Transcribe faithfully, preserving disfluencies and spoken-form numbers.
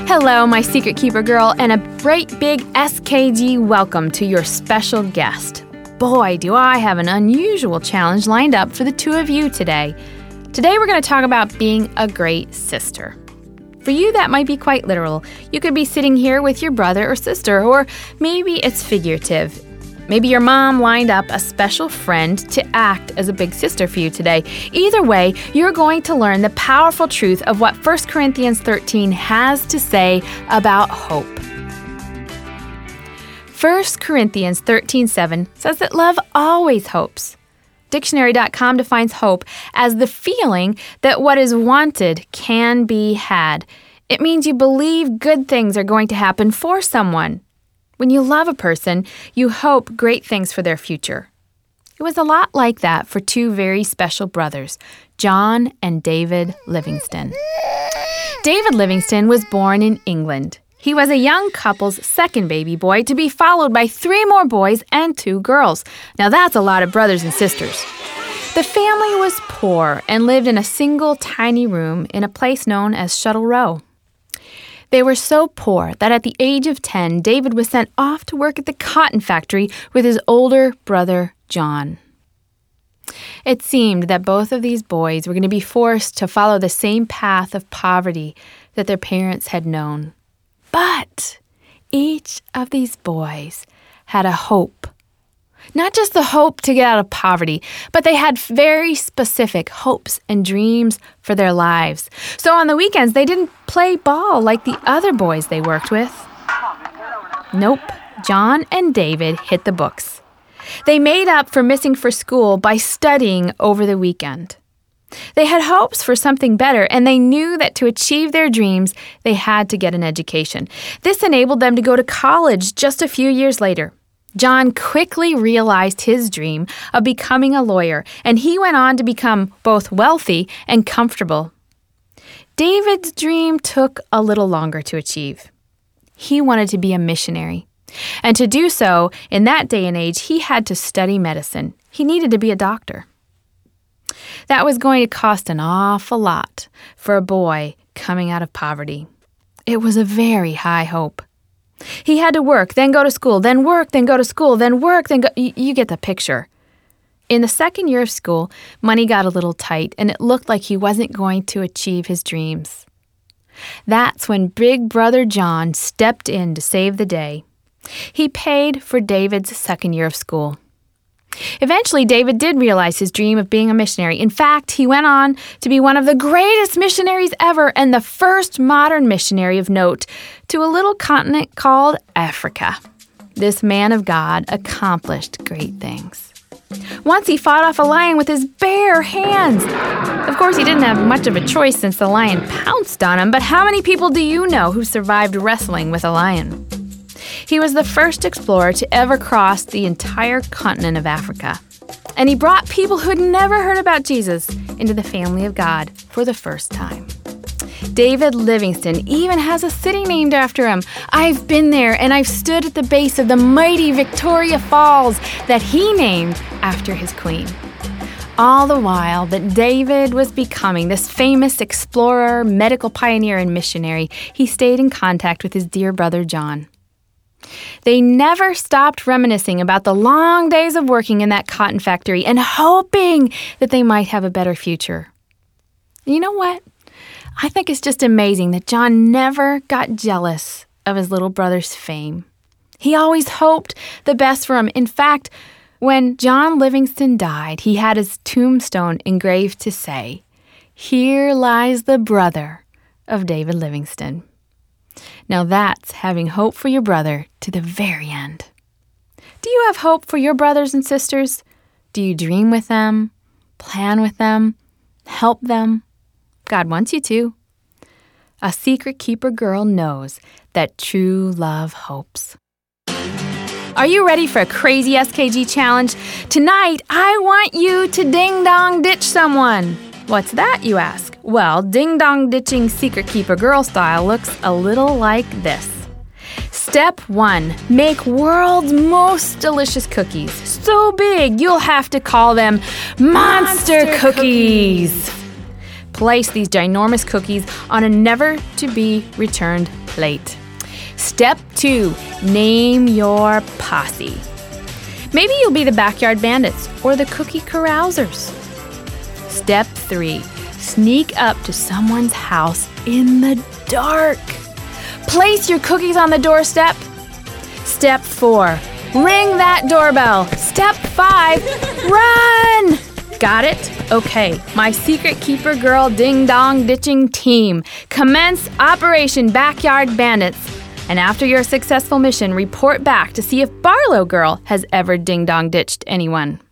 Hello, my Secret Keeper girl, and a great big S K G welcome to your special guest. Boy, do I have an unusual challenge lined up for the two of you today. Today we're going to talk about being a great sister. For you, that might be quite literal. You could be sitting here with your brother or sister, or maybe it's figurative. Maybe your mom lined up a special friend to act as a big sister for you today. Either way, you're going to learn the powerful truth of what First Corinthians thirteen has to say about hope. First Corinthians thirteen seven says that love always hopes. Dictionary dot com defines hope as the feeling that what is wanted can be had. It means you believe good things are going to happen for someone. When you love a person, you hope great things for their future. It was a lot like that for two very special brothers, John and David Livingstone. David Livingstone was born in England. He was a young couple's second baby boy to be followed by three more boys and two girls. Now that's a lot of brothers and sisters. The family was poor and lived in a single tiny room in a place known as Shuttle Row. They were so poor that at the age of ten, David was sent off to work at the cotton factory with his older brother, John. It seemed that both of these boys were going to be forced to follow the same path of poverty that their parents had known. But each of these boys had a hope. Not just the hope to get out of poverty, but they had very specific hopes and dreams for their lives. So on the weekends, they didn't play ball like the other boys they worked with. Nope, John and David hit the books. They made up for missing for school by studying over the weekend. They had hopes for something better, and they knew that to achieve their dreams, they had to get an education. This enabled them to go to college just a few years later. John quickly realized his dream of becoming a lawyer, and he went on to become both wealthy and comfortable. David's dream took a little longer to achieve. He wanted to be a missionary. And to do so, in that day and age, he had to study medicine. He needed to be a doctor. That was going to cost an awful lot for a boy coming out of poverty. It was a very high hope. He had to work, then go to school, then work, then go to school, then work, then go... Y- you get the picture. In the second year of school, money got a little tight, and it looked like he wasn't going to achieve his dreams. That's when Big Brother John stepped in to save the day. He paid for David's second year of school. Eventually, David did realize his dream of being a missionary. In fact, he went on to be one of the greatest missionaries ever and the first modern missionary of note to a little continent called Africa. This man of God accomplished great things. Once he fought off a lion with his bare hands. Of course, he didn't have much of a choice since the lion pounced on him, but how many people do you know who survived wrestling with a lion? He was the first explorer to ever cross the entire continent of Africa. And he brought people who had never heard about Jesus into the family of God for the first time. David Livingstone even has a city named after him. I've been there, and I've stood at the base of the mighty Victoria Falls that he named after his queen. All the while that David was becoming this famous explorer, medical pioneer, and missionary, he stayed in contact with his dear brother John. They never stopped reminiscing about the long days of working in that cotton factory and hoping that they might have a better future. You know what? I think it's just amazing that John never got jealous of his little brother's fame. He always hoped the best for him. In fact, when John Livingstone died, he had his tombstone engraved to say, "Here lies the brother of David Livingstone." Now that's having hope for your brother to the very end. Do you have hope for your brothers and sisters? Do you dream with them, plan with them, help them? God wants you to. A Secret Keeper girl knows that true love hopes. Are you ready for a crazy S K G challenge? Tonight, I want you to ding-dong ditch someone. What's that, you ask? Well, ding-dong ditching Secret Keeper girl style looks a little like this. Step one, make world's most delicious cookies. So big, you'll have to call them monster, monster cookies. cookies. Place these ginormous cookies on a never-to-be-returned plate. Step two, name your posse. Maybe you'll be the Backyard Bandits or the Cookie Carousers. Step three, sneak up to someone's house in the dark. Place your cookies on the doorstep. Step four, ring that doorbell. Step five, run! Got it? Okay, my Secret Keeper Girl Ding Dong Ditching team. Commence Operation Backyard Bandits. And after your successful mission, report back to see if Barlow Girl has ever ding-dong ditched anyone.